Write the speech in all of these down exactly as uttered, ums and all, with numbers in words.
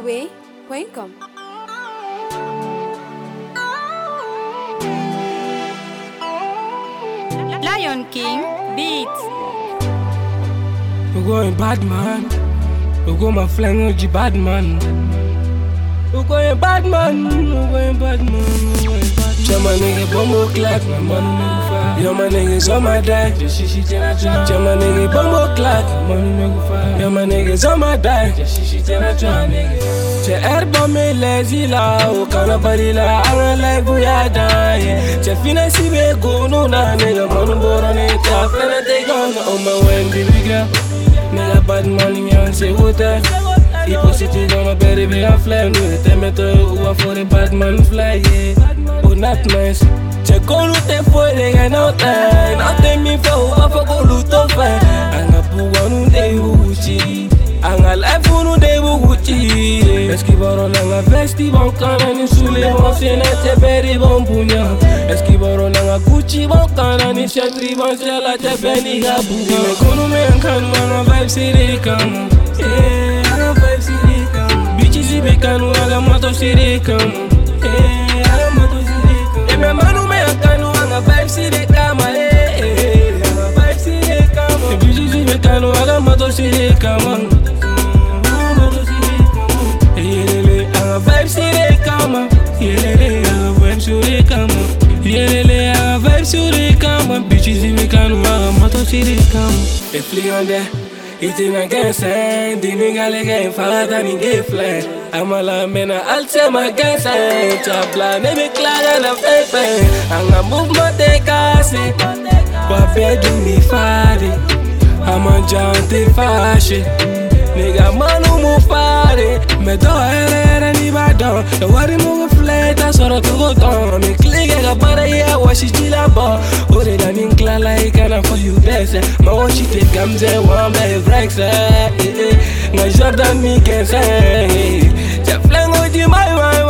Way point com. Lion King Beats. We're going bad man. We're going my flying O G bad man. We're going bad man. We're going bad man. We're going bad man. Tell my nigga bumbo clap, my money make fire. Yo, my niggas on my die. Just shit shit in a trap. Tell my nigga bumbo clap, my money make fire. Yo, my niggas on my die. Just shit shit in a trap. C'è erba me lazy la, o kana bari la, anga like we are dying. C'è fine si be go no na nigga, manu boro ne ta, fena te gonna on my Wendy bigger. Nigga bad money me on say what that. He positive on my belly, be a fly. No, te meto uwa for the bad man fly, yeah. Oh not nice. C'è go lute for nigga no time. Nothing me for uwa for go luto fine. Anga puwa nu de uchi. Anga life unu de buguchi. Eski boro nanga vesti bon kana ni sule bon sena te beri bon punya. Eski boro nanga Gucci bon kana ni shatri bon sela te beni gabu. Me kunu me ankanu anga vibe siri kama. Yeah, anga vibe siri kama. Bichi si be kanu anga mato siri kama. Yeah, anga mato siri kama. E me manu me ankanu anga vibe siri kama. Yeah, anga vibe siri kama. Bichi si be kanu anga mato siri kama. Vibe siri kama, yelele, anga vibe siri kama, yelele, anga vibe siri kama, bitches in me kanu, anga mato siri kama. They flee on there, eating against hand, the nigga like game father ni gay fly. I'm a la mena, I'll say my guys hand, chapla, maybe clag and a pepe, anga move my dekase, but bedu mi fari, I'm a jante fashe. Nigga manu mu fare, me do ere ni badon. The worry mu fly, that's what I go down. Me click a para yeah, what she chilla bo. Ore da min kla like and for you best. Ma what she take gamze one by breaks. Na Jordan mi can say. Ja flang o di my my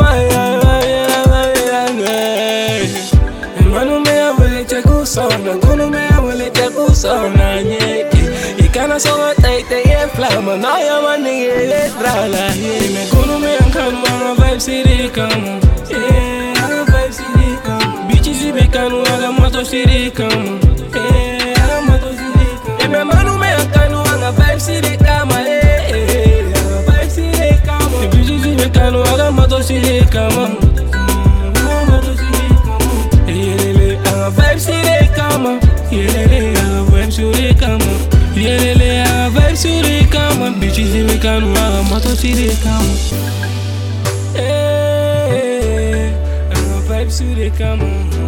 my. Manu me a wele cheku so, na gunu me a wele cheku so na nye. Kana so tight yeah flama na ya manige le trala yeah me kono me ankanu anga vibe siri kama yeah anga vibe siri kama bichi si be kanu anga mato siri kama yeah anga mato siri kama e me manu me ankanu anga vibe siri kama yeah anga vibe siri kama bichi si be kanu anga mato siri kama anga mato siri kama yeah anga vibe siri kama yeah anga vibe siri kama. Yelele a vibe siri kama, bitches in me kanu anga mato siri kama. Eh, anga vibe siri kama.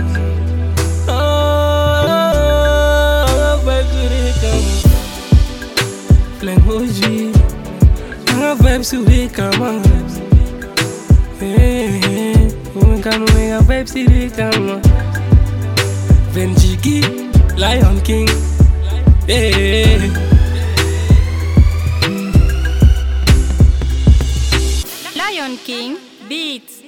Ah, anga vibe siri kama. Flang O G, anga vibe siri kama. Eh, anga kanu anga vibe siri kama. Venjiki, Lion King. Hey. Lion King Beats.